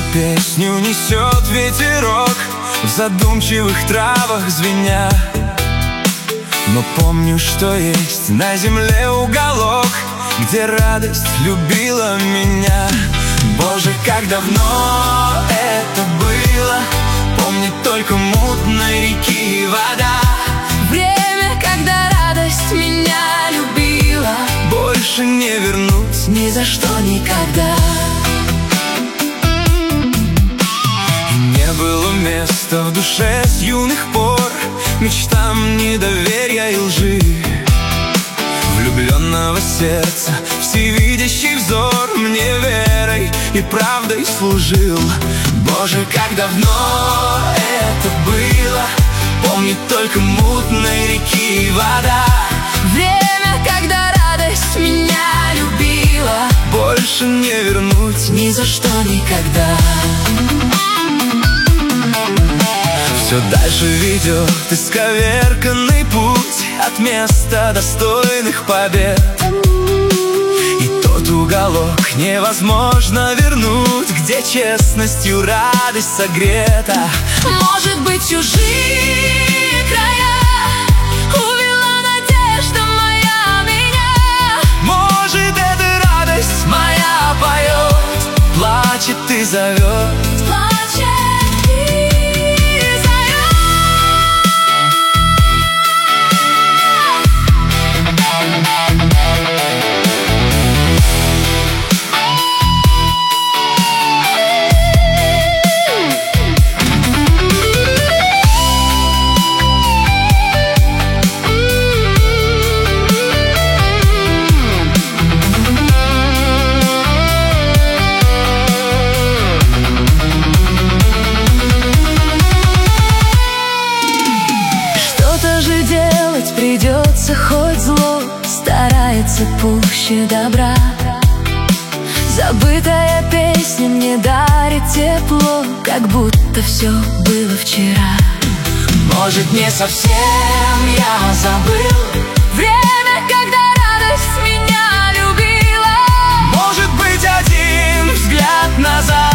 Песню несет ветерок, в задумчивых травах звеня. Но помню, что есть на земле уголок, где радость любила меня. Боже, как давно это было, помнит только мутной реки вода. Время, когда радость меня любила, больше не вернуть ни за что никогда. Не было места в душе с юных пор мечтам недоверия и лжи. Влюбленного сердца всевидящий взор мне верой и правдой служил. Боже, как давно это было, помнит только мутной реки вода. Время, когда радость меня любила, больше не вернуть ни за что никогда. Все дальше ведет исковерканный путь от места достойных побед. И тот уголок невозможно вернуть, где честностью радость согрета. Может быть, чужие края увела надежда моя меня. Может, эта радость моя поет, плачет и зовет. Придется, хоть зло старается пуще добра. Забытая песня мне дарит тепло, как будто все было вчера. Может, не совсем я забыл время, когда радость меня любила. Может быть, один взгляд назад